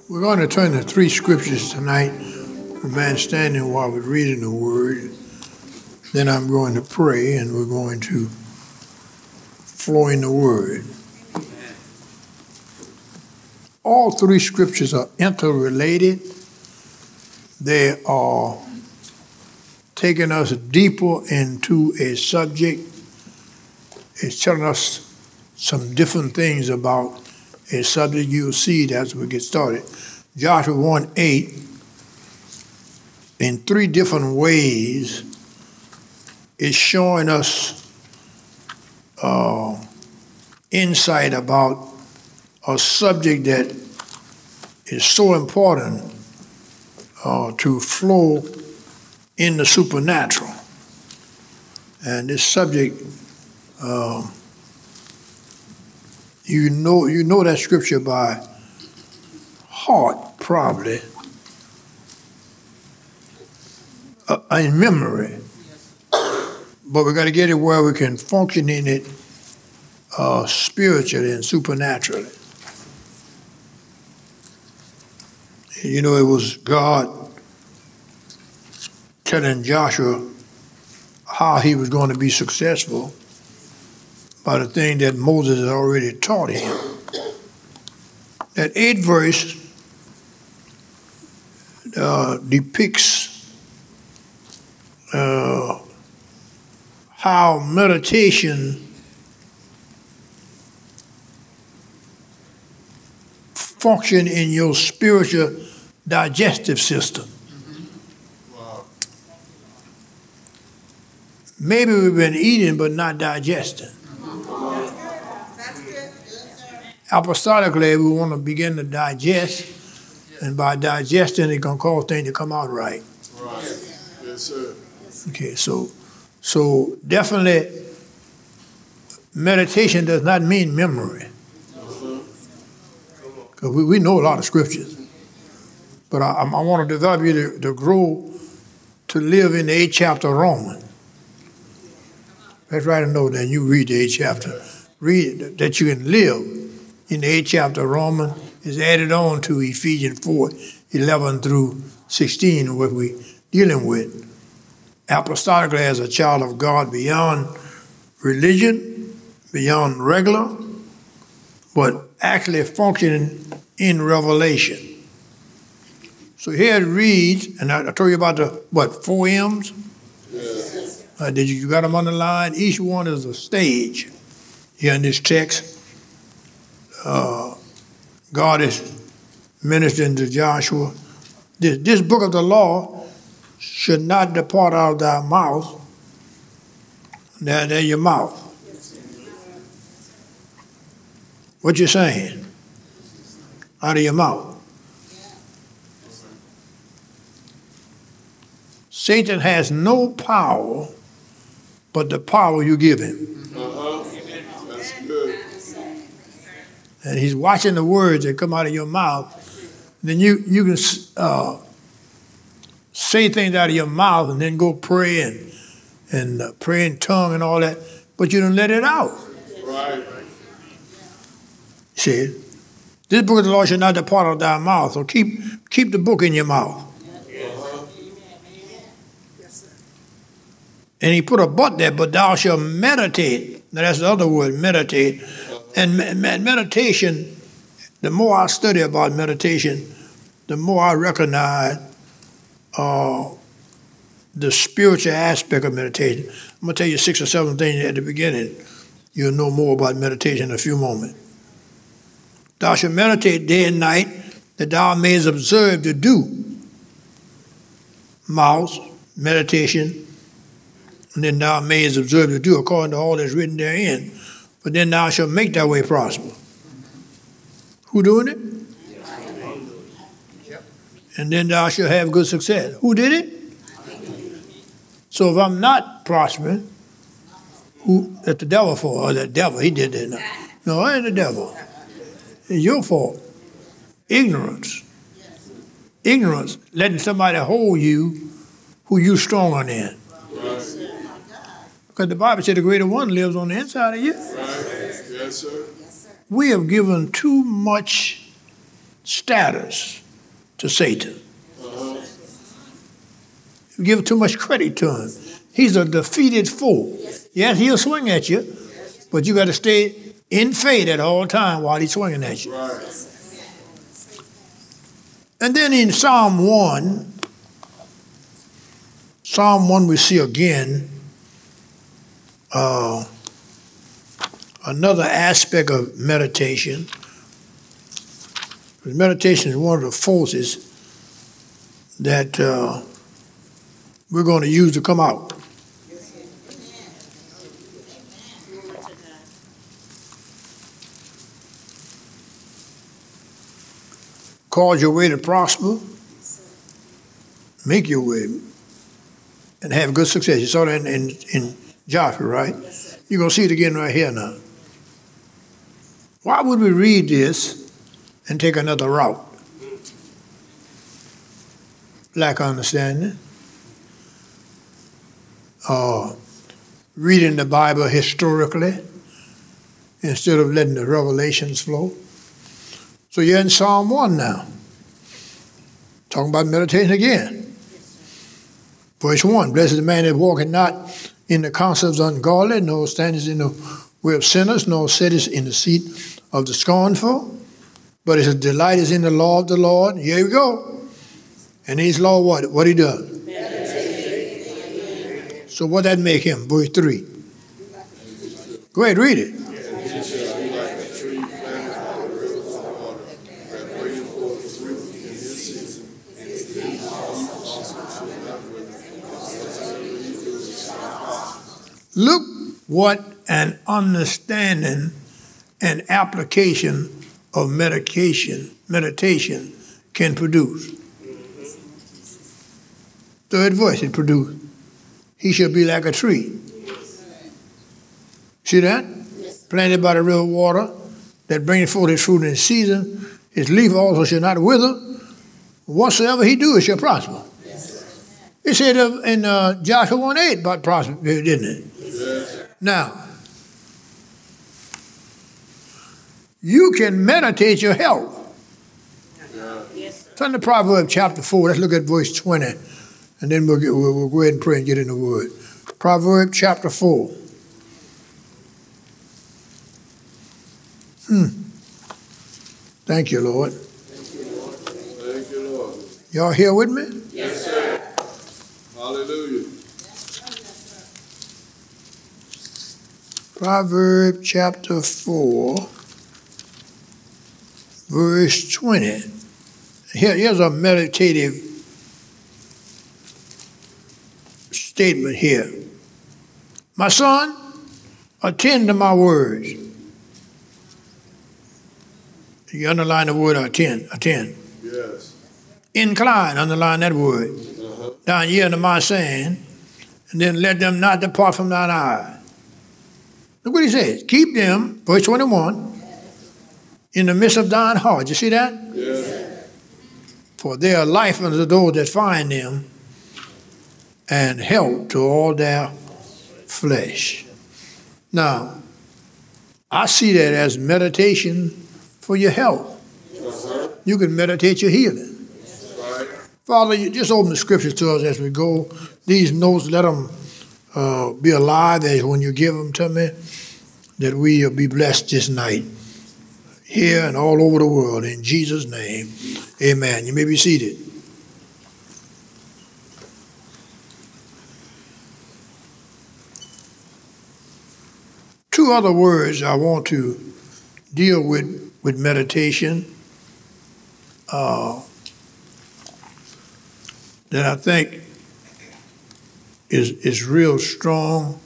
We're going to turn to three scriptures tonight. Remain standing while we're reading the word. Then I'm going to pray and we're going to flow in the word. All three scriptures are interrelated. They are taking us deeper into a subject. It's telling us some different things about a subject. You'll see it as we get started. Joshua 1:8, in three different ways, is showing us insight about a subject that is so important to flow in the supernatural. And this subject, you know that scripture by heart, probably, in memory. But we got to get it where we can function in it spiritually and supernaturally. You know, it was God telling Joshua how he was going to be successful by the thing that Moses had already taught him. That 8th verse depicts how meditation function in your spiritual digestive system. Wow. Maybe we've been eating but not digesting. Apostolically, we want to begin to digest, and by digesting, it's going to cause things to come out right. Right. Yes, sir. Okay, so definitely, meditation does not mean memory. Because we know a lot of scriptures. But I want to develop you to grow to live in the 8th chapter of Romans. Let's write a note and you read the 8th chapter. Read it, that you can live in the 8th chapter of Romans. Is added on to Ephesians 4:11 through 16, what we're dealing with. Apostolically as a child of God beyond religion, beyond regular, but actually functioning in revelation. So here it reads, and I told you about the, 4 M's? Yes. You got them underlined? Each one is a stage here in this text. God is ministering to Joshua. This book of the law should not depart out of thy mouth. There's your mouth. What you saying? Out of your mouth. Satan has no power but the power you give him. That's good. And he's watching the words that come out of your mouth. Then you can say things out of your mouth and then go pray and pray in tongue and all that, but you don't let it out. Right. See, this book of the law should not depart out of thy mouth. So keep the book in your mouth. And he put a but there, but thou shalt meditate. Now that's the other word, meditate. And meditation, the more I study about meditation, the more I recognize the spiritual aspect of meditation. I'm going to tell you 6 or 7 things at the beginning. You'll know more about meditation in a few moments. Thou shalt meditate day and night, that thou mayest observe to do. Mouth, meditation, and then thou mayest observe to do according to all that's written therein. But then thou shalt make thy way prosper. Who doing it? And then thou shalt have good success. Who did it? So if I'm not prospering, that's the devil for? Or the devil, he did that. No, I ain't the devil. It's your fault. Ignorance. Ignorance, letting somebody hold you who you stronger than. Because the Bible said the greater one lives on the inside of you. Right. Yes, sir. We have given too much status to Satan. You give too much credit to him. He's a defeated foe. Yes, he'll swing at you, but you got to stay in faith at all times while he's swinging at you. And then in Psalm 1 we see again another aspect of meditation. Meditation is one of the forces that we're going to use to come out. Cause your way to prosper, make your way, and have good success. You saw that in Joshua, right? You're going to see it again right here now. Why would we read this and take another route? Lack of understanding. Reading the Bible historically instead of letting the revelations flow. So you're in Psalm 1 now. Talking about meditation again. Verse 1, blessed is the man that walketh not in the counsel of the ungodly, nor standeth in the way of sinners, nor sitteth in the seat of the scornful, but his delight is in the law of the Lord. Here we go. And his law what he does? So what that make him? Verse 3. Go ahead, read it. Look what an understanding and application of meditation can produce. Third verse it produced. He shall be like a tree. See that? Planted by the river of water that bringeth forth his fruit in his season. His leaf also shall not wither. Whatsoever he doeth shall prosper. It said in Joshua 1:8 about prosper, didn't it? Now, you can meditate your health. Turn to Proverbs chapter 4. Let's look at verse 20. And then we'll go ahead and pray and get in the word. Proverbs chapter 4. Thank you, Lord. Thank you, Lord. Y'all here with me? Yes, sir. Hallelujah. Proverbs chapter 4, verse 20. Here's a meditative statement here. My son, attend to my words. You underline the word attend. Yes. Incline, underline that word. Down here to my saying, and then let them not depart from thine eye. Look what he says. Keep them, verse 21, in the midst of thine heart. You see that? Yes. For they are life unto those that find them, and health to all their flesh. Now, I see that as meditation for your health. You can meditate your healing. Right. Father, you just open the scriptures to us as we go. These notes, let them be alive as when you give them to me, that we will be blessed this night, here and all over the world. In Jesus' name, amen. You may be seated. Two other words I want to deal with meditation that I think is real strong.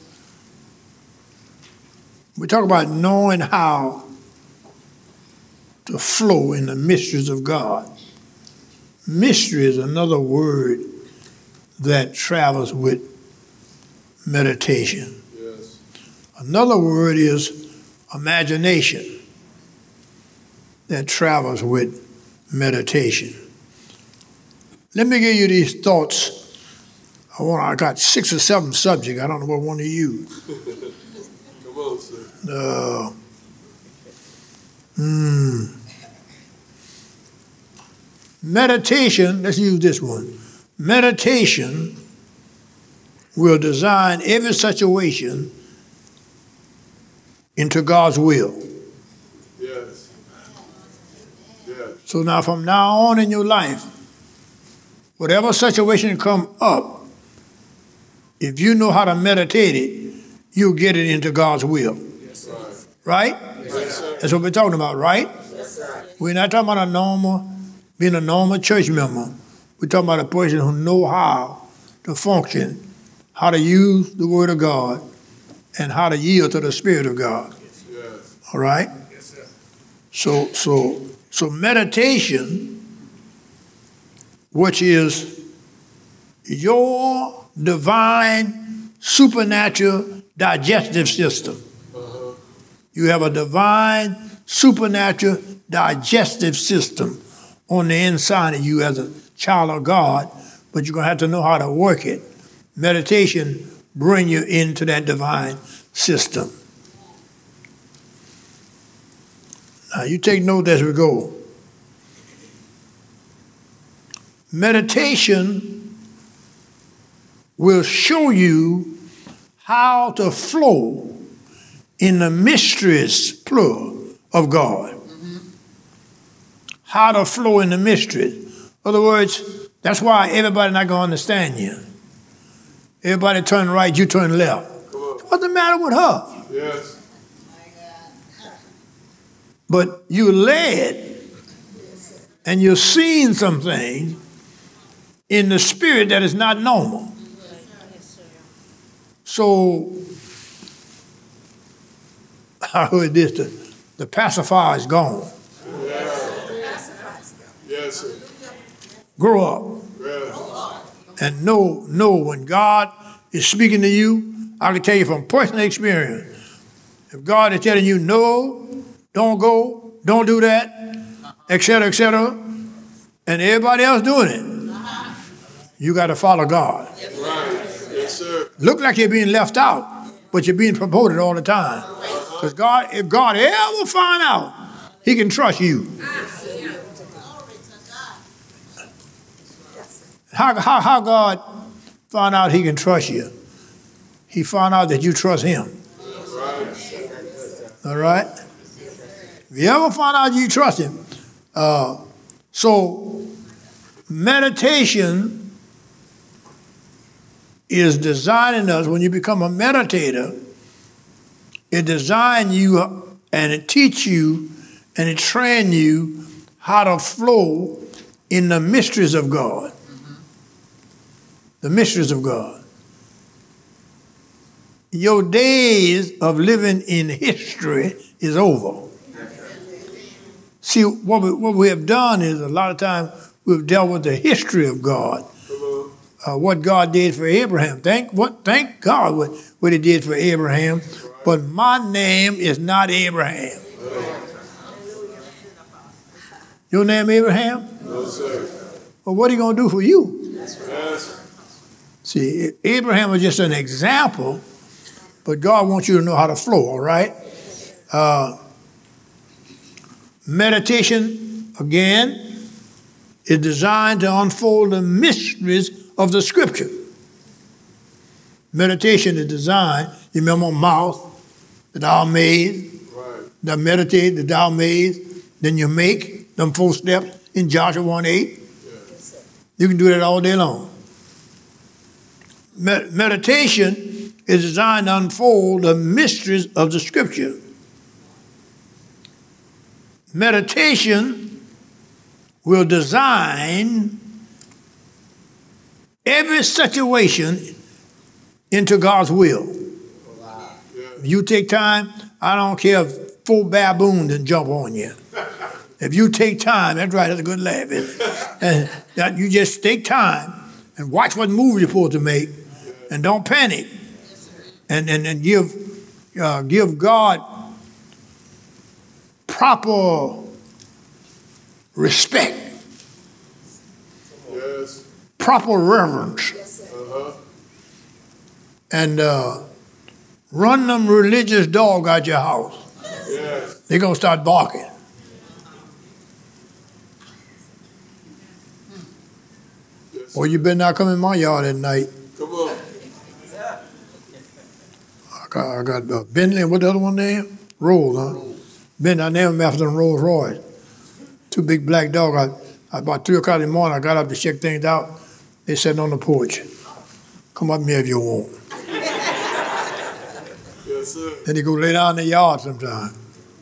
We talk about knowing how to flow in the mysteries of God. Mystery is another word that travels with meditation. Yes. Another word is imagination that travels with meditation. Let me give you these thoughts. I got 6 or 7 subjects. I don't know what one to use. Come on, sir. Meditation, let's use this one. Meditation will design every situation into God's will. Yes. Yes. So now from now on in your life, whatever situation come up, if you know how to meditate it, you'll get it into God's will. Yes, sir. Right? Yes, sir. That's what we're talking about, right? Yes, sir. We're not talking about being a normal church member. We're talking about a person who know how to function, how to use the Word of God, and how to yield to the Spirit of God. Yes. All right? Yes, sir. So meditation, which is your divine supernatural digestive system. Uh-huh. You have a divine supernatural digestive system on the inside of you as a child of God, but you're going to have to know how to work it. Meditation bring you into that divine system. Now you take note as we go. Meditation will show you how to flow in the mysteries, plural, of God. How to flow in the mysteries. In other words, that's why everybody not going to understand you. Everybody turn right, you turn left. What's the matter with her? Yes. But you led and you're seeing something in the spirit that is not normal. So, I heard this, the pacifier is gone. Yes, sir. Grow up Yes. and know when God is speaking to you. I can tell you from personal experience, if God is telling you no, don't go, don't do that, etc., and everybody else doing it, you got to follow God. Right. Yes, sir. Look like you're being left out, but you're being promoted all the time. Because if God ever find out, he can trust you. How God found out he can trust you? He found out that you trust him. All right? If you ever find out you trust him. So meditation is designing us. When you become a meditator, it designs you and it teaches you and it trains you how to flow in the mysteries of God. The mysteries of God. Your days of living in history is over. See, what we have done is a lot of times we've dealt with the history of God. What God did for Abraham. Thank God what he did for Abraham. But my name is not Abraham. Your name Abraham? No, sir. Well, what are you going to do for you? Yes. See, Abraham was just an example, but God wants you to know how to flow, all right? Meditation, again, is designed to unfold the mysteries of the Scripture. Meditation is designed, you remember mouth, that thou made, Right. that meditate, that thou made, then you make them 4 steps in Joshua 1:8. Yes. You can do that all day long. Meditation is designed to unfold the mysteries of the Scripture. Meditation will design every situation into God's will. If you take time, I don't care if 4 baboons and jump on you. If you take time, that's right, that's a good laugh. And that you just take time and watch what move you're supposed to make, and don't panic, and give God proper respect, Yes. proper reverence, Uh-huh. and run them religious dog out your house. Yes. They're gonna start barking. Or you better not come in my yard at night. Come on. I got Bentley, what the other one name? Rolls, huh? Bentley, I named him after them Rolls Royce. Two big black dogs. About 3 o'clock in the morning, I got up to check things out. They sitting on the porch. Come up here if you want. Yes, sir. Then they go lay down in the yard sometime.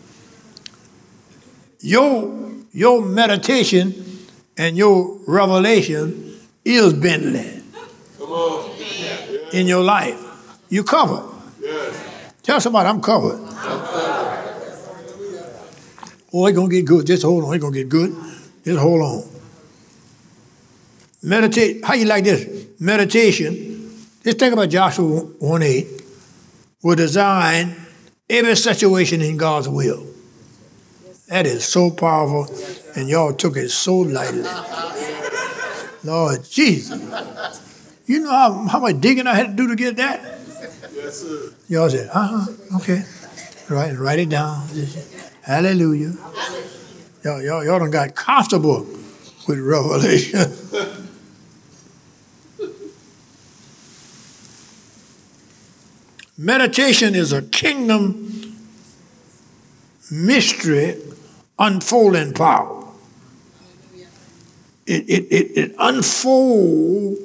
Your meditation and your revelation is Bentley Come on. in your life. You covered. Yes. Tell somebody I'm covered. Oh, it's going to get good. Just hold on. It's going to get good. Just hold on. Meditate. How you like this? Meditation. Just think about Joshua 1:8. Will design every situation in God's will. That is so powerful, and y'all took it so lightly. Lord Jesus. You know how much digging I had to do to get that? Yes, sir. Y'all said, okay. Write it down. Hallelujah. Y'all done got comfortable with revelation. Meditation is a kingdom mystery unfolding power. It unfolds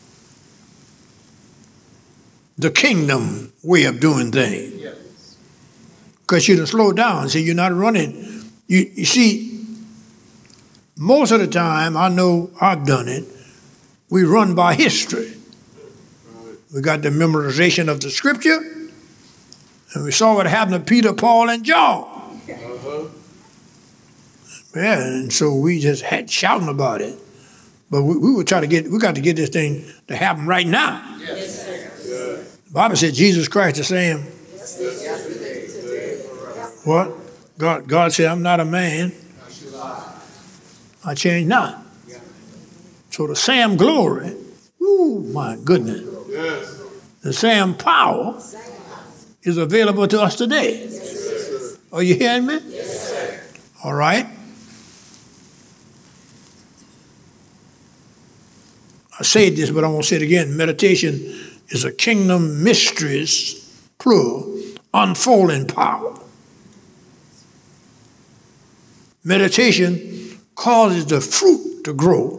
the kingdom way of doing things. Because you done slow down. See, you're not running. You see, most of the time, I know I've done it, we run by history. We got the memorization of the scripture, and we saw what happened to Peter, Paul, and John. Yeah, and so we just had shouting about it. But we were trying to we got to get this thing to happen right now. Yes. The Bible said Jesus Christ the same. What? God said, I'm not a man. I change not. So the same glory, my goodness. Yes. The same power is available to us today. Yes, Are you hearing me? yes, sir. All right. I said this, but I won't say it again. Meditation is a kingdom mysteries, plural, unfolding power. Meditation causes the fruit to grow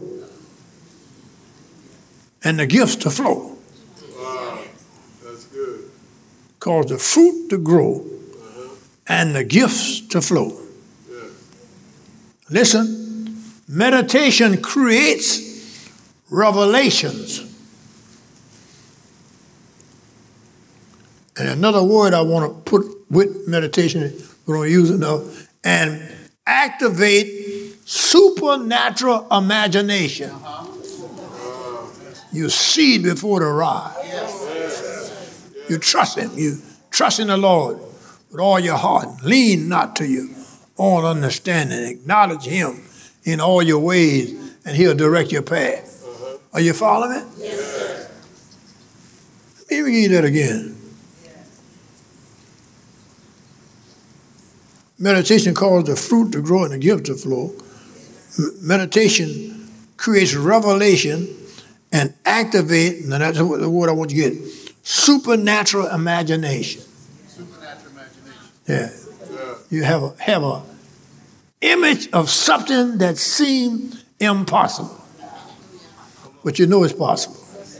and the gifts to flow. Wow. That's good. Cause the fruit to grow and the gifts to flow. Yeah. Listen, meditation creates revelations. And another word I want to put with meditation, we don't use enough, and activate supernatural imagination. You see it before it arrives. You trust him. You trust in the Lord with all your heart. Lean not to your own understanding. Acknowledge him in all your ways, and he'll direct your path. Are you following me? Yes, sir. Let me read that again. Meditation causes the fruit to grow and the gift to flow. Meditation creates revelation and activate, and that's the word I want you to get, supernatural imagination. Supernatural imagination. Yeah. Yeah. You have a image of something that seemed impossible, but you know it's possible.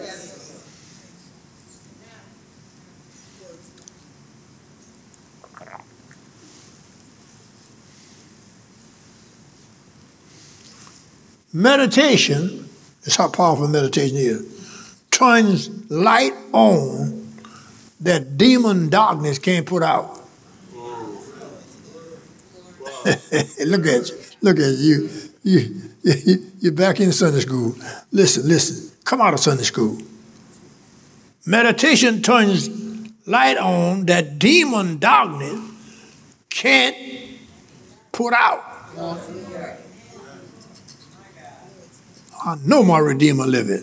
Meditation, that's how powerful meditation is, turns light on that demon darkness can't put out. Look at you. Look at you. You're back in Sunday school. Listen. Come out of Sunday school. Meditation turns light on that demon darkness can't put out. I know my Redeemer liveth.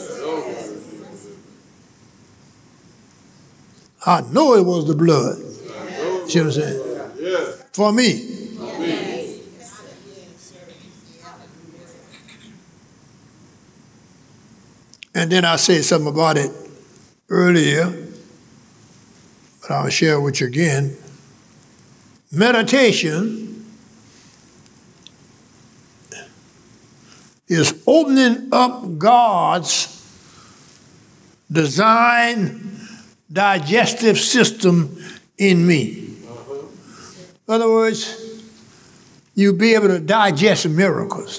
I know it was the blood. See what I'm saying? Yeah. For me. Me. And then I said something about it earlier, but I'll share with you again. Meditation is opening up God's design digestive system in me. In other words, you'll be able to digest miracles,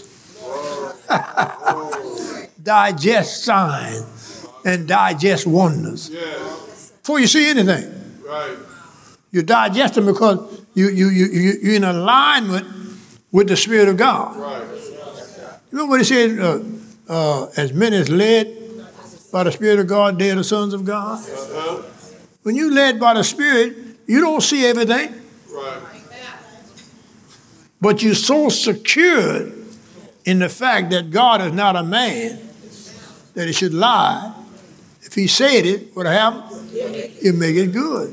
digest signs, and digest wonders. Before you see anything. Right. You digest them because you're in alignment with the Spirit of God. Right. You remember what he said, as many as led by the Spirit of God, they are the sons of God? When you're led by the Spirit, you don't see everything. Right. But you're so secured in the fact that God is not a man that he should lie. If he said it, what happened? He'll make it good.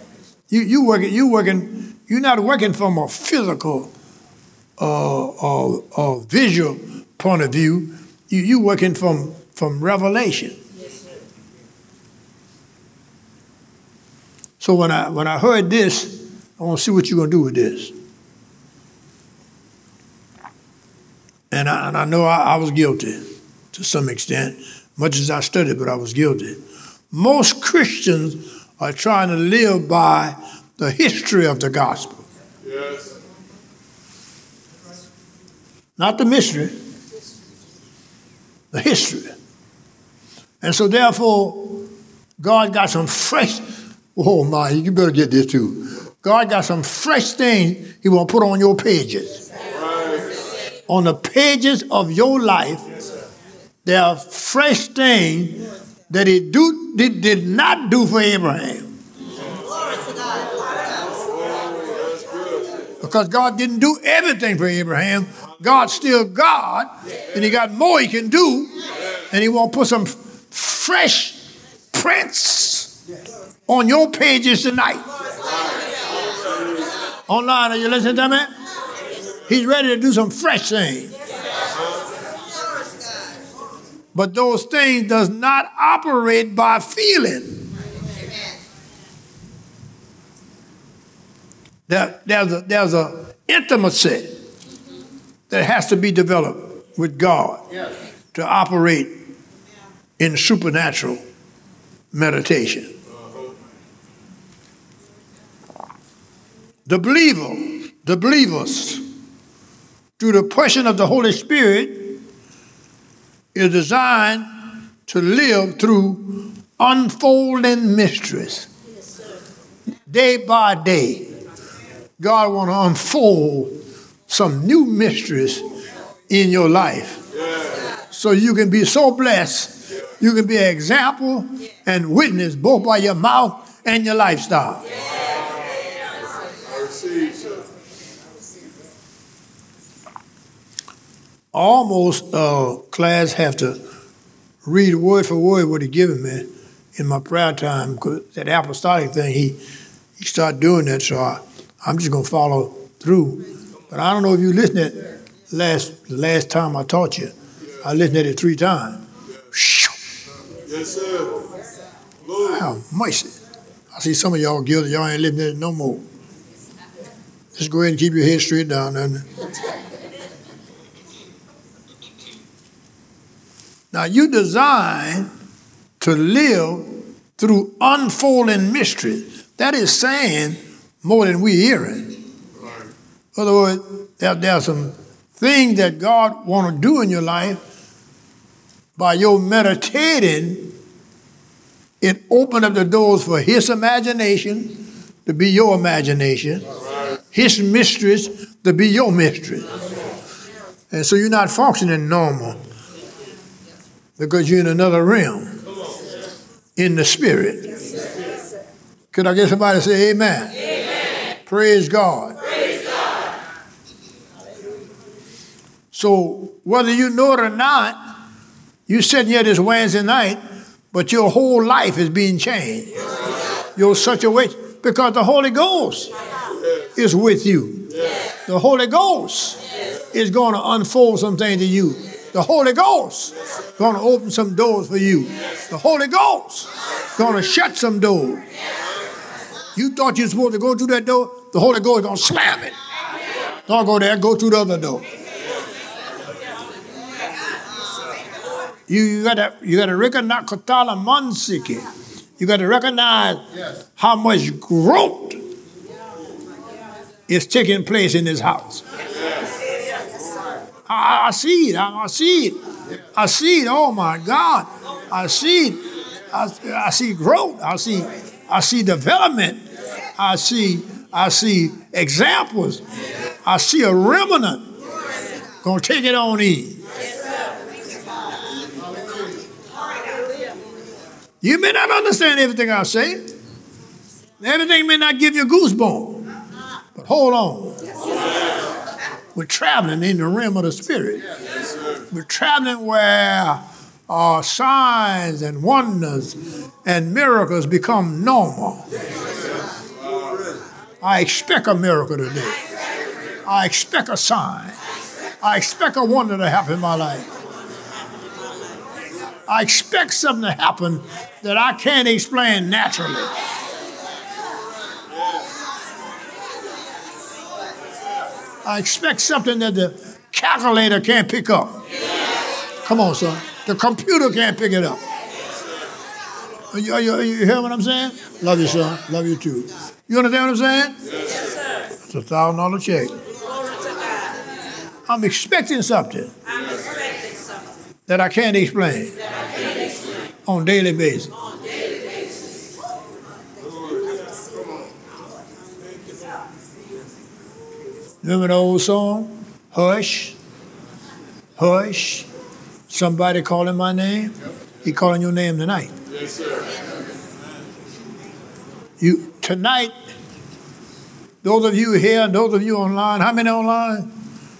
You're not working from a physical or visual point of view. You're working from revelation. So when I heard this, I want to see what you're going to do with this. And I know I was guilty to some extent, much as I studied, but I was guilty. Most Christians are trying to live by the history of the gospel. Yes. Not the mystery, the history. And so therefore, God got some fresh, oh my, you better get this too. God got some fresh things he want to put on your pages. Right. On the pages of your life, there are fresh things that he did not do for Abraham. Because God didn't do everything for Abraham. God's still God, and he got more he can do, and he want to put some fresh prints on your pages tonight. Online, are you listening to me? He's ready to do some fresh things. But those things does not operate by feeling. There's a intimacy that has to be developed with God to operate in supernatural meditation. The believers, through the person of the Holy Spirit, is designed to live through unfolding mysteries. Day by day, God want to unfold some new mysteries in your life. So you can be so blessed, you can be an example and witness both by your mouth and your lifestyle. I receive, sir. Almost class have to read word for word what he given me in my prayer time, because that apostolic thing, he started doing that, so I'm just going to follow through. But I don't know if you listened to it last time I taught you. I listened to it 3 times. Yes, sir. Have mercy. I see some of y'all guilty. Y'all ain't listening to it no more. Just go ahead and keep your head straight down. Now, you designed to live through unfolding mysteries. That is saying more than we're hearing. In other words, there are some things that God want to do in your life. By your meditating, it opened up the doors for his imagination to be your imagination, his mysteries to be your mysteries. And so you're not functioning normal because you're in another realm in the spirit. Could I get somebody to say amen? Amen. Praise God. Praise God. So whether you know it or not, you're sitting here this Wednesday night, but your whole life is being changed. You're such a way, because the Holy Ghost is with you. The Holy Ghost is going to unfold something to you The Holy Ghost going to open some doors for you. The Holy Ghost going to shut some doors. You thought you were supposed to go through that door, the Holy Ghost is going to slam it. Don't go there, go through the other door. You got to recognize Katala Mansiki. You got to recognize how much growth is taking place in this house. I see it. I see it. I see it. Oh my God. I see it. I see growth. I see development. I see examples. I see a remnant gonna take it on in. You may not understand everything I say. Everything may not give you goosebumps. But hold on. We're traveling in the realm of the Spirit. We're traveling where signs and wonders and miracles become normal. I expect a miracle today. I expect a sign. I expect a wonder to happen in my life. I expect something to happen that I can't explain naturally. I expect something that the calculator can't pick up. Come on, son. The computer can't pick it up. You hear what I'm saying? Love you, son. Love you, too. You understand what I'm saying? Yes, sir. It's a $1,000 check. I'm expecting something that I can't explain on a daily basis. Remember the old song? Hush, hush. Somebody calling my name? He calling your name tonight. Yes, sir. Tonight, those of you here and those of you online, how many online?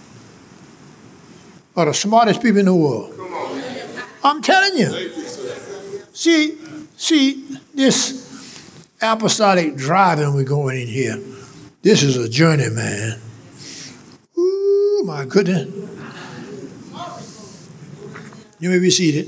Are the smartest people in the world. Come on. I'm telling you. Thank you, sir. See, this apostolic driving we're going in here, this is a journey, man. Ooh, my goodness. You may be seated.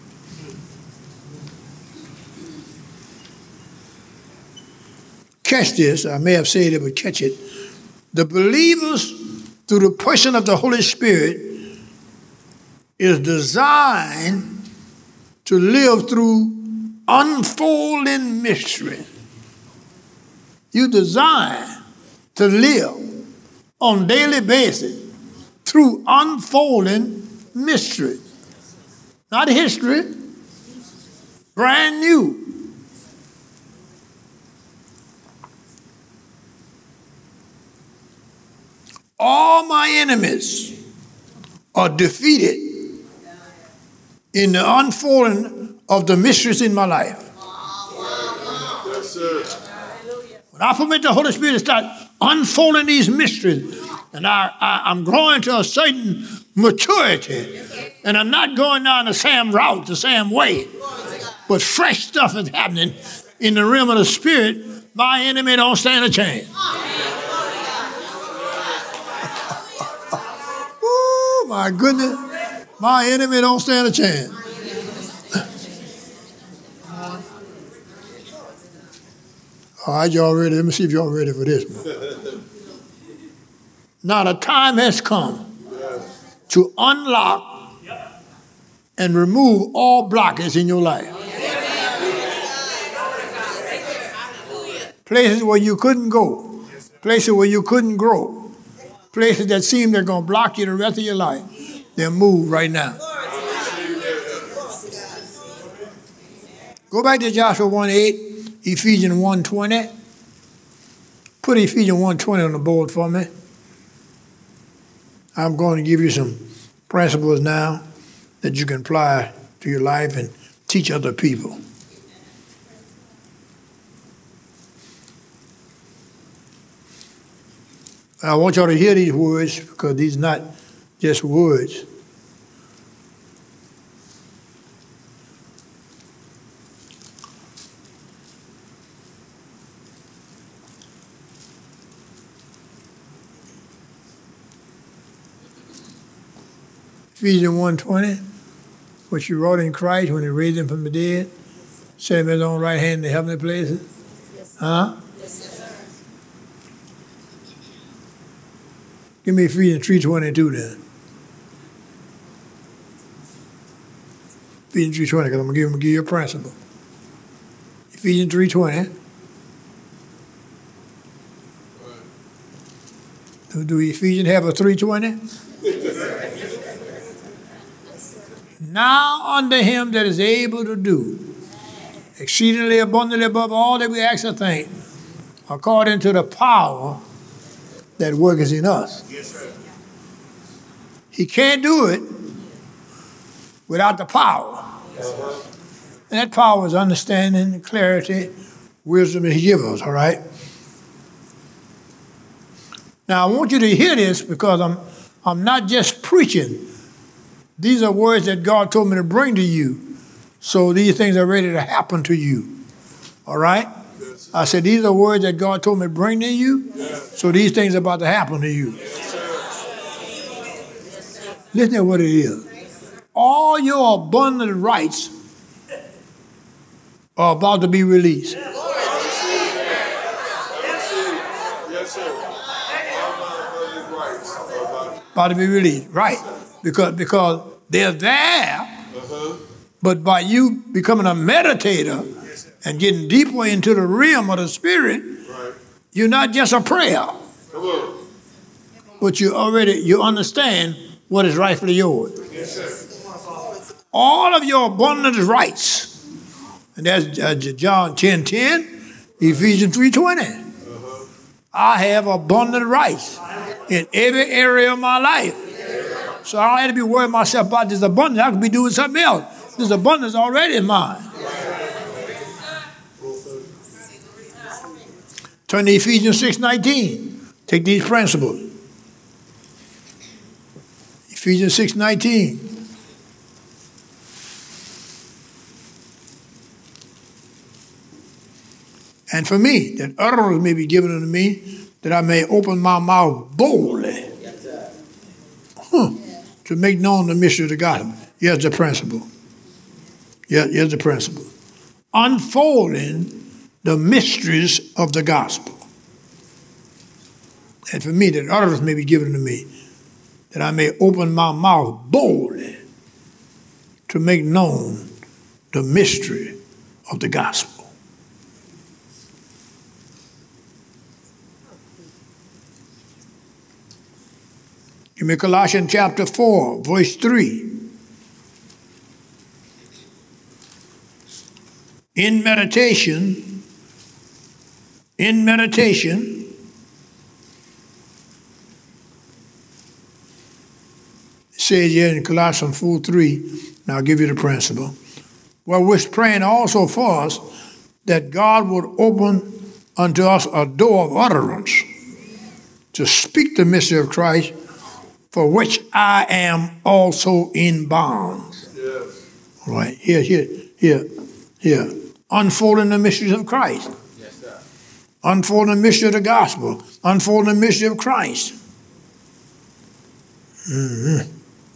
Catch this. I may have said it, but catch it. The believers, through the person of the Holy Spirit, is designed to live through unfolding mystery. You're designed to live on a daily basis through unfolding mystery. Not history, brand new. All my enemies are defeated in the unfolding of the mysteries in my life. Yes, sir. When I permit the Holy Spirit to start unfolding these mysteries, and I'm growing to a certain maturity, and I'm not going down the same route, the same way, but fresh stuff is happening in the realm of the Spirit, my enemy don't stand a chance. Oh, my goodness. My enemy don't stand a chance. All right, y'all ready? Let me see if y'all ready for this one. Now the time has come to unlock and remove all blockage in your life. Places where you couldn't go. Places where you couldn't grow. Places that seem they're going to block you the rest of your life. They'll move right now. Go back to Joshua 1:8, Ephesians 1:20. Put Ephesians 1:20 on the board for me. I'm going to give you some principles now that you can apply to your life and teach other people. I want y'all to hear these words because these are not just words. Ephesians 1:20, which you wrought in Christ when he raised him from the dead, set him at his own right hand in the heavenly places. Huh? Give me Ephesians 3:22 then. Ephesians 3:20, because I'm going to give you a principle. Ephesians 3:20. Do Ephesians have a 3:20? Now unto him that is able to do exceedingly abundantly above all that we ask or think, according to the power that worketh in us. He can't do it without the power. And that power is understanding, clarity, wisdom that he gives us, all right? Now, I want you to hear this because I'm not just preaching. These are words that God told me to bring to you. So these things are ready to happen to you, all right? I said, these are words that God told me to bring to you. So these things are about to happen to you. Listen to what it is. All your abundant rights are about to be released. About to be released, right? Because they're there, but by you becoming a meditator and getting deeper into the realm of the spirit, you're not just a prayer, but you understand what is rightfully yours. All of your abundant rights, and that's John 10:10, Ephesians 3:20. I have abundant rights in every area of my life. So I don't have to be worried myself about this abundance. I could be doing something else. This abundance is already in mine. Turn to Ephesians 6:19. Take these principles. Ephesians 6:19. And for me, that utterance may be given unto me, that I may open my mouth boldly to make known the mystery of the gospel. Here's the principle. Here's the principle. Unfolding the mysteries of the gospel. And for me, that utterance may be given unto me, that I may open my mouth boldly to make known the mystery of the gospel. Give me Colossians chapter 4, verse 3. In meditation, it says here in Colossians 4:3, now I'll give you the principle. Well, we're praying also for us that God would open unto us a door of utterance to speak the mystery of Christ, for which I am also in bonds. Yes. All right, here. Unfolding the mysteries of Christ. Yes, sir. Unfolding the mystery of the gospel. Unfolding the mystery of Christ. Mm-hmm.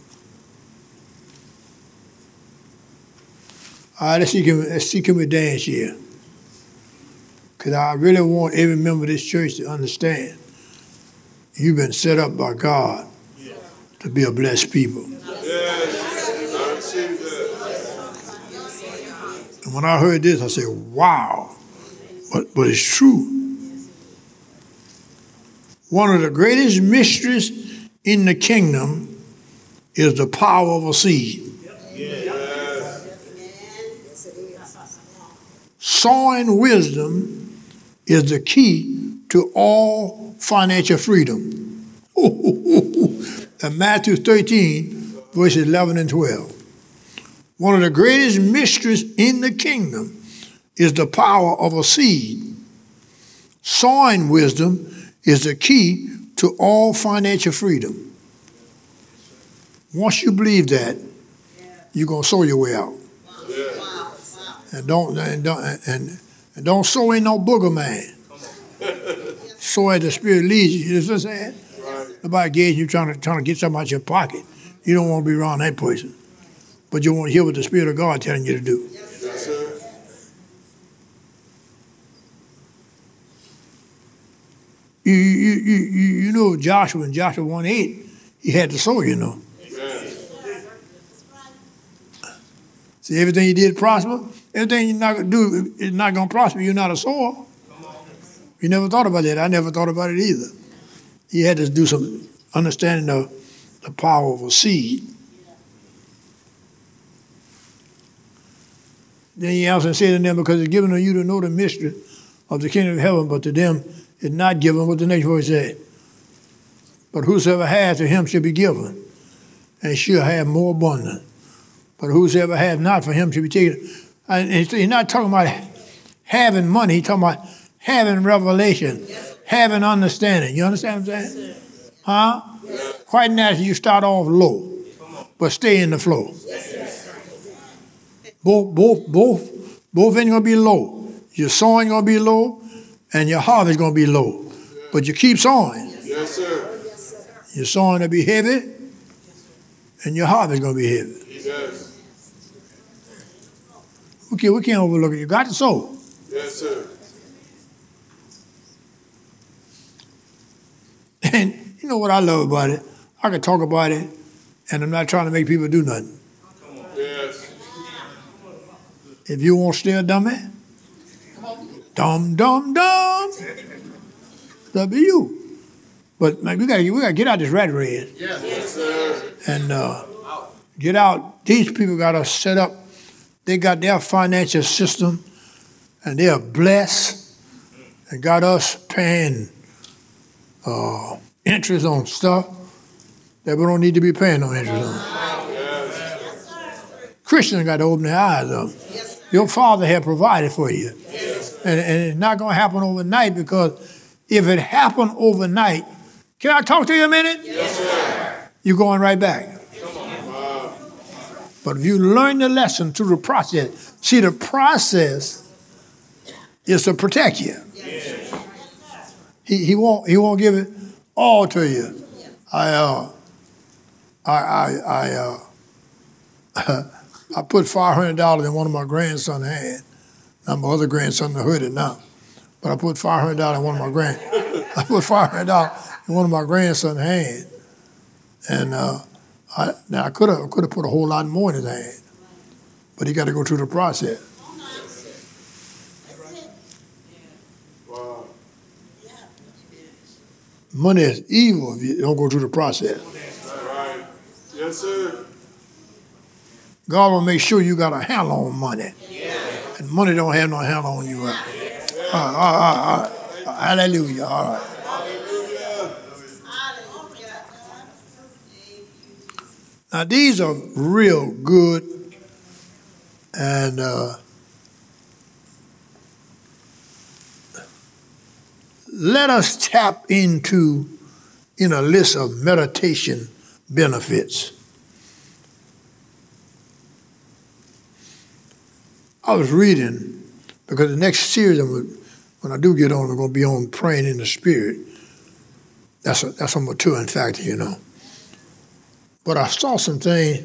All right, let's see, can we dance here? Because I really want every member of this church to understand you've been set up by God to be a blessed people. Yes. I received that. And when I heard this, I said, wow, but it's true. One of the greatest mysteries in the kingdom is the power of a seed. Yes. Sowing wisdom is the key to all financial freedom. And Matthew 13, verses 11 and 12. One of the greatest mysteries in the kingdom is the power of a seed. Sowing wisdom is the key to all financial freedom. Once you believe that, you're gonna sow your way out. And don't sow in no booger man. Sow as the Spirit leads you. You know what I'm saying? Nobody gave you trying to get something out your pocket. You don't want to be around that person. But you want to hear what the Spirit of God telling you to do. Yes, sir. You know Joshua in Joshua 1:8, he had to sow, you know. Yes. See, everything you did prosper, everything you're not going to do is not going to prosper. You're not a sower. You never thought about that. I never thought about it either. He had to do some understanding of the power of a seed. Then he answered and said to them, because it's given to you to know the mystery of the kingdom of heaven, but to them it's not given. What the next verse said? But whosoever has, to him shall be given, and shall have more abundant. But whosoever has not, for him shall be taken. And he's not talking about having money. He's talking about having revelation, having understanding. You understand what I'm saying? Huh? Quite naturally, you start off low, but stay in the flow. Both things gonna be low. Your sowing gonna be low, and your harvest gonna be low. But you keep sowing. Yes, sir. Your sowing will be heavy, and your harvest gonna be heavy. Yes. We can't overlook it. You got to sow. Yes, sir. And you know what I love about it? I can talk about it, and I'm not trying to make people do nothing. Yes. If you won't stay a dummy, dumb. That'll be you. But man, we gotta get out this rat race. Yes, sir. And get out. These people got us set up. They got their financial system, and they are blessed, and got us paying interest on stuff that we don't need to be paying no interest on. Christians got to open their eyes up. Your Father had provided for you. And it's not going to happen overnight, because if it happened overnight, can I talk to you a minute? Yes, sir. You're going right back. But if you learn the lesson through the process, see, the process is to protect you. He won't give it all to you. I put $500 in one of my grandson's hand. Now my other grandson heard it now, but I put $500 in one of my I put $500 in one of my grandson's hand, and I could have put a whole lot more in his hand, but he got to go through the process. Wow. Money is evil if you don't go through the process. Right. Yes, sir. God will make sure you got a handle on money. And money don't have no handle on you. Hallelujah. All right. Now, these are real good, and let us tap into in a list of meditation benefits. I was reading, because the next series, when I do get on, we're going to be on praying in the Spirit. That's a maturing factor, you know. But I saw something.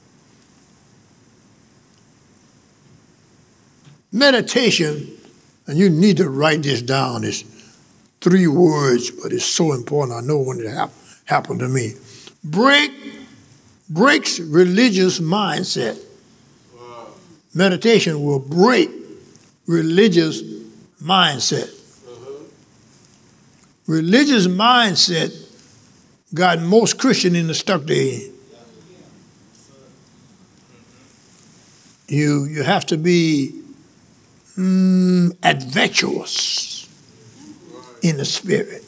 Meditation, and you need to write this down. It's 3 words, but it's so important. I know when it happened to me. Breaks religious mindset. Wow. Meditation will break religious mindset. Religious mindset got most Christians in the stuck they're in. You have to be adventurous in the Spirit.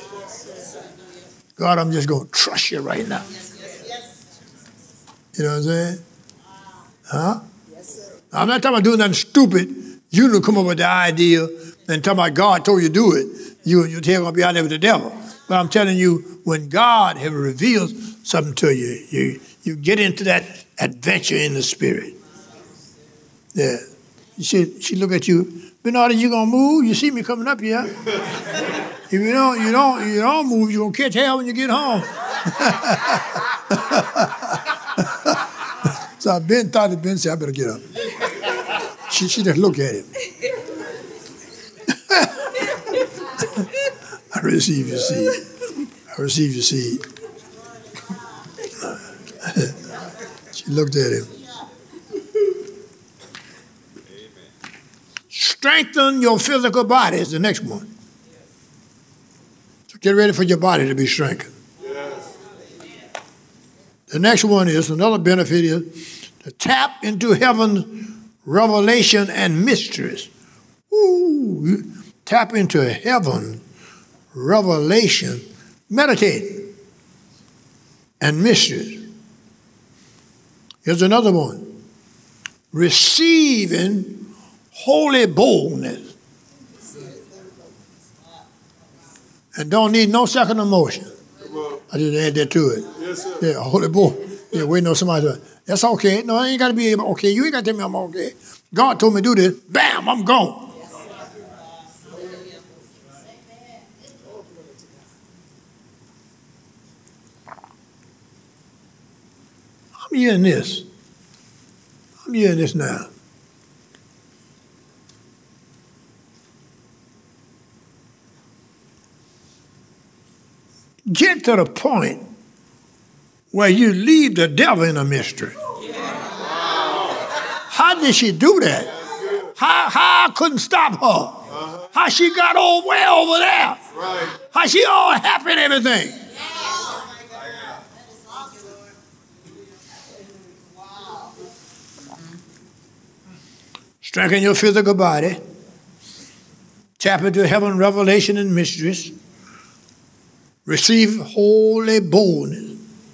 God, I'm just going to trust you right now. You know what I'm saying? Huh? I'm not talking about doing nothing stupid. You don't come up with the idea and talking about God told you to do it. You're going to be out there with the devil. But I'm telling you, when God has revealed something to you, you get into that adventure in the Spirit. Yeah. She look at you, Bernard, you gonna move? You see me coming up here. If you don't move, you're gonna catch hell when you get home. So Ben thought that Ben said, I better get up. She just looked at him. I receive your seed. I receive your seed. She looked at him. Strengthen your physical body is the next one. So get ready for your body to be strengthened. Yes. The next one is, another benefit is to tap into heaven's revelation and mysteries. Ooh, tap into heaven, revelation, meditate, and mysteries. Here's another one. Receiving holy boldness. And don't need no second emotion. I just add that to it. Yes, sir. Yeah, holy boldness. Yeah, waiting on somebody to, that's okay. No, I ain't got to be okay. You ain't got to tell me I'm okay. God told me to do this. Bam, I'm gone. I'm hearing this. I'm hearing this now. Get to the point where you leave the devil in a mystery. How did she do that? How I couldn't stop her? How she got way over there? Right. How she all happy and everything? Strengthen your physical body. Tap into heaven, revelation, and mysteries. Receive holy boldness.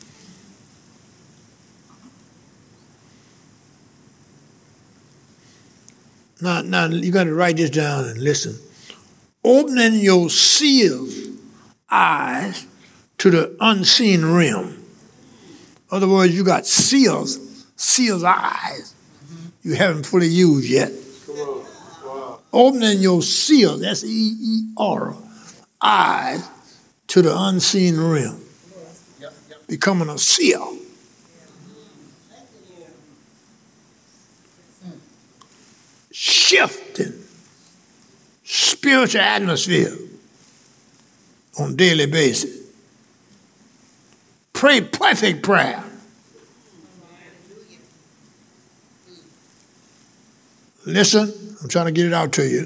Now you got to write this down and listen. Opening your sealed eyes to the unseen realm. In other words, you got sealed eyes you haven't fully used yet. Come on. Wow. Opening your sealed, S-E-E-R, eyes to the unseen realm. Becoming a seal. Shifting spiritual atmosphere on a daily basis. Pray perfect prayer. Listen, I'm trying to get it out to you.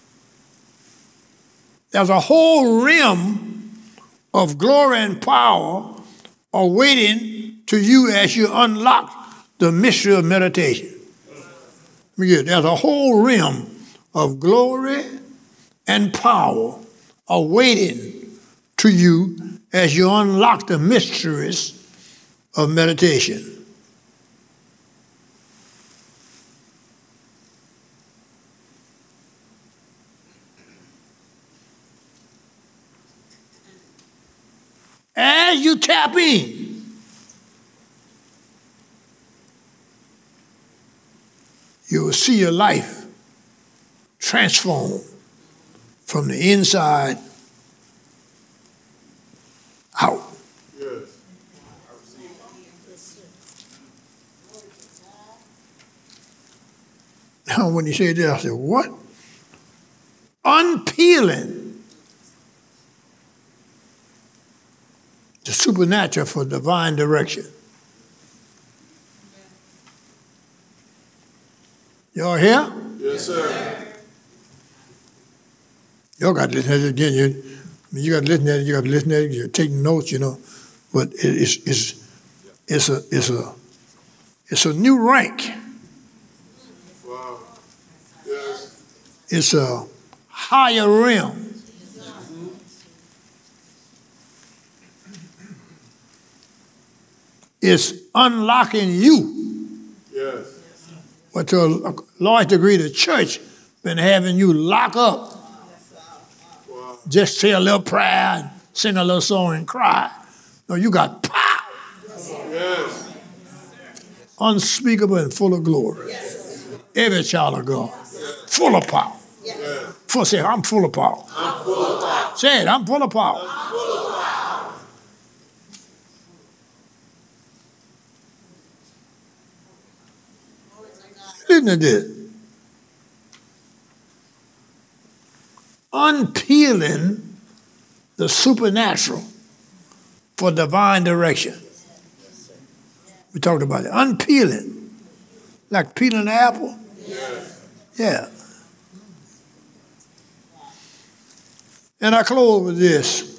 There's a whole realm of glory and power awaiting to you as you unlock the mystery of meditation. There's a whole realm of glory and power awaiting to you as you unlock the mysteries of meditation. As you tap in, you will see your life transform from the inside out. Yes. Now, when you say that, I said, what? Unpeeling the supernatural for divine direction. Y'all here? Yes, sir. Y'all got to listen to it again. You got to listen to it. You got to listen to it. You're taking notes, But it's a new rank. Wow. Yes. It's a higher realm. It's unlocking you. Yes. But to a large degree, the church been having you lock up. Wow. Just say a little prayer and sing a little song and cry. No, you got power. Yes. Unspeakable and full of glory. Every child of God. Full of power. Yes. Say, I'm full of power. I'm full of power. Say it, I'm full of power. I'm full of power. listen to this. Unpeeling the supernatural for divine direction. We talked about it. Unpeeling. Like peeling an apple. Yeah. And I close with this.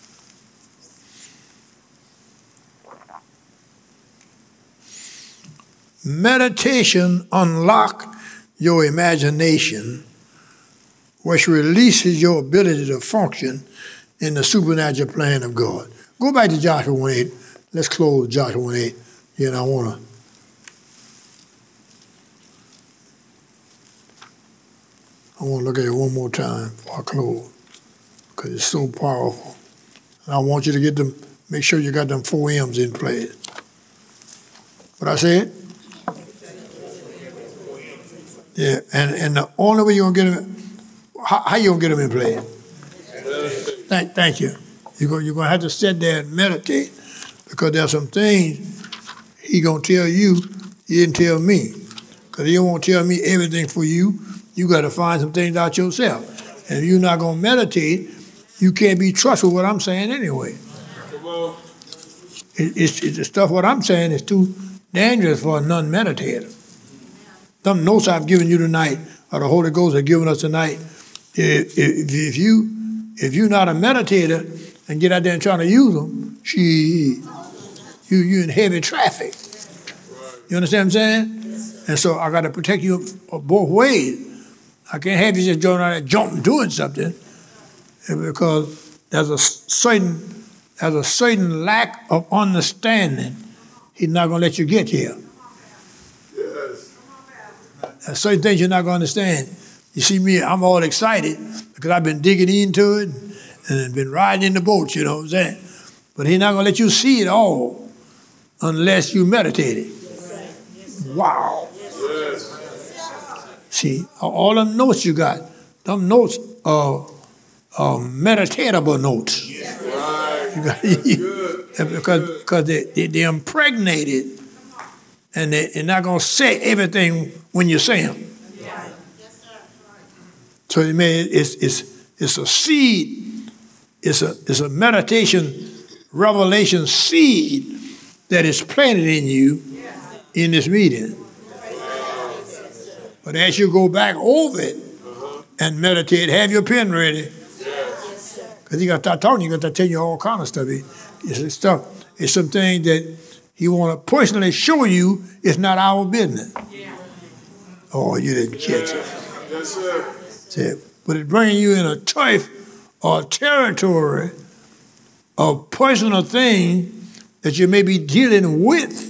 Meditation unlocks your imagination, which releases your ability to function in the supernatural plan of God. Go back to Joshua 1:8. Let's close Joshua 1:8. You know, I want to look at it one more time before I close, because it's so powerful. And I want you to get them, make sure you got them 4 M's in place. What I said? Yeah, and the only way you're going to get them, how you going to get them in place? Thank you. You're going to have to sit there and meditate, because there's some things he going to tell you he didn't tell me. Because he won't tell me everything for you. You got to find some things out yourself. And if you're not going to meditate, you can't be trusted with what I'm saying anyway. It's the stuff what I'm saying is too dangerous for a non-meditator. Some notes I've given you tonight, or the Holy Ghost has given us tonight, if you're not a meditator and get out there and try to use them, you in heavy traffic. You understand what I'm saying? And so I got to protect you both ways. I can't have you just going out there jumping doing something, because there's a certain lack of understanding. He's not going to let you get here. There's certain things you're not going to understand. You see me, I'm all excited because I've been digging into it and been riding in the boat, you know what I'm saying? But he's not going to let you see it all unless you meditate it. Wow. See, all them notes you got, them notes are meditatable notes. Because they're impregnated, and they're not going to say everything when you say them. So it's a seed, it's a meditation, revelation seed that is planted in you in this meeting. But as you go back over it and meditate, have your pen ready. Because he got to start talking, he got to tell you all kind of stuff. It's some things that he want to personally show you it's not our business. Oh, you didn't catch it. Yes, sir. But it brings you in a turf or territory of personal things that you may be dealing with.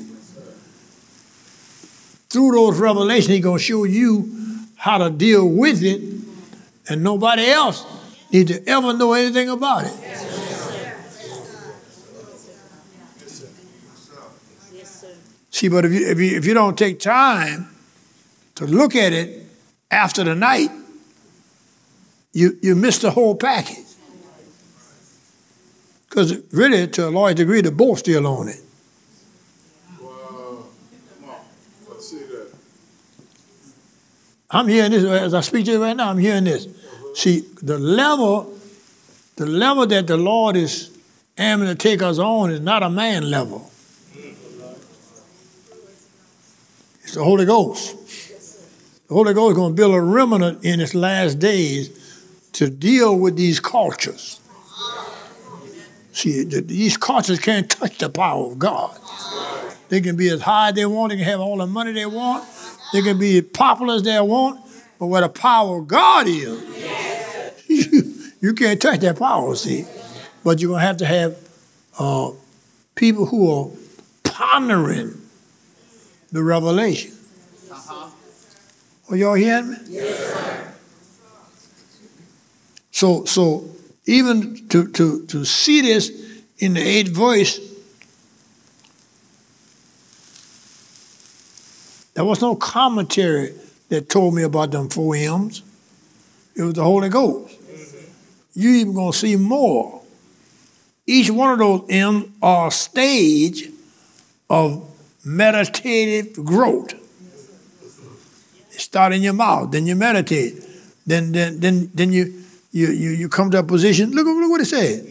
Through those revelations, he's going to show you how to deal with it, and nobody else needs to ever know anything about it. See, but if you don't take time to look at it after the night, you miss the whole package. Because really, to a large degree, the boat's still on it. Wow. Come on. Let's see that. I'm hearing this, as I speak to you right now, I'm hearing this. See, the level that the Lord is aiming to take us on is not a man level. It's the Holy Ghost. The Holy Ghost is going to build a remnant in its last days to deal with these cultures. See, these cultures can't touch the power of God. They can be as high as they want, they can have all the money they want, they can be as popular as they want, but where the power of God is, you can't touch that power, see. But you're going to have people who are pondering the revelation. Are y'all hearing me? Yes, sir. So even to see this in the 8th verse, there was no commentary that told me about them 4 M's. It was the Holy Ghost. You even going to see more. Each one of those M's are a stage of meditative growth. start in your mouth, then you meditate, then you come to a position. Look what it said.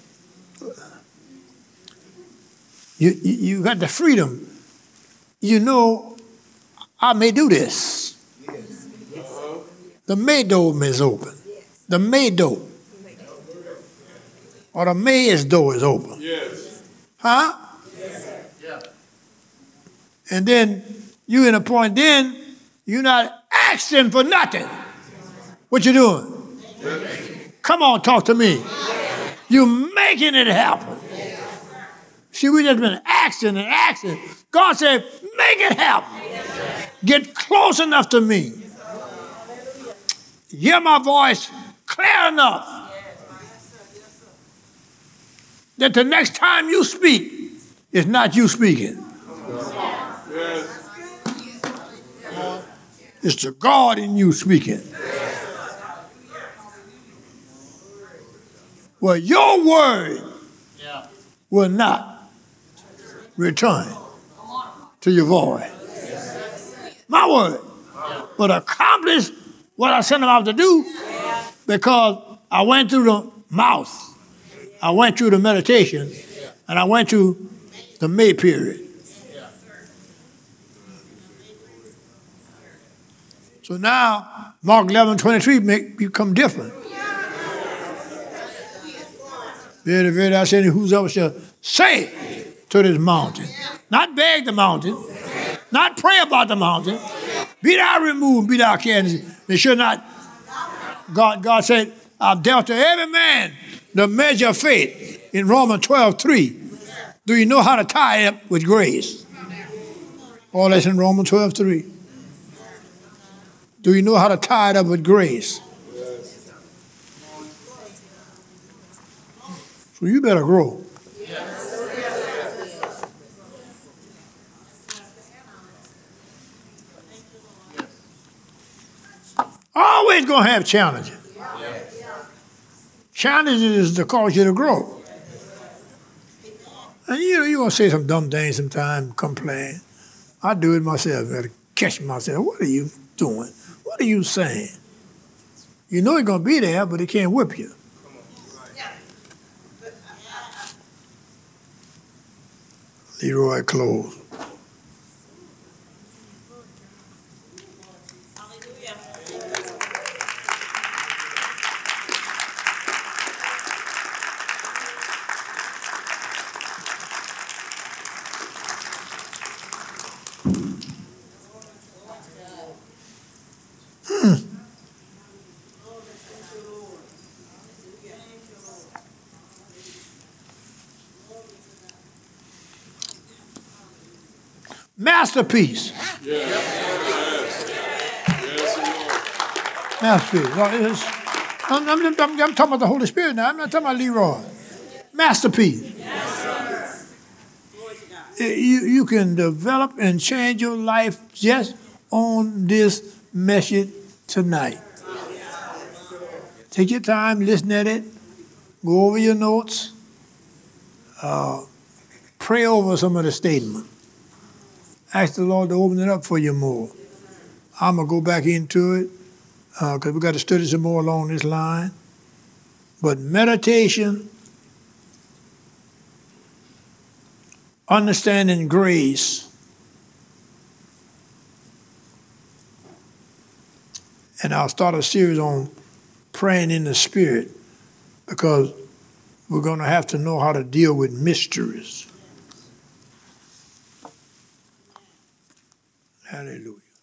You got the freedom. You know, I may do this. The may door is open. The may door. Or the mayor's door is open. Yes. Huh? Yes. And then you in a point, then you're not asking for nothing. What you doing? Come on, talk to me. You're making it happen. See, we just been asking and asking. God said, make it happen. Get close enough to me. Hear my voice clear enough that the next time you speak, it's not you speaking. It's the God in you speaking. Well, your word will not return to your void. My word will accomplish what I sent him out to do, because I went through the mouth, I went through the meditation, and I went through the May period. So now, Mark 11:23 make you come different. Very, very, I said, whosoever shall say to this mountain, not beg the mountain, not pray about the mountain, be thou removed, be thou cast. They should not. God said, I've dealt to every man the measure of faith in Romans 12:3. Do you know how to tie it up with grace? All that's in Romans 12:3. Do you know how to tie it up with grace? So you better grow. Always gonna have challenges. Challenges is to cause you to grow. And you're gonna say some dumb things sometimes, complain. I do it myself. I gotta catch myself. What are you doing? What are you saying? You know it's gonna be there, but it can't whip you. Leroy close. Masterpiece. Masterpiece. I'm talking about the Holy Spirit now. I'm not talking about Leroy. Masterpiece. You can develop and change your life just on this message tonight. Take your time, listen at it, go over your notes, pray over some of the statements. Ask the Lord to open it up for you more. I'm going to go back into it because we got to study some more along this line. But meditation, understanding grace, and I'll start a series on praying in the Spirit, because we're going to have to know how to deal with mysteries. Hallelujah.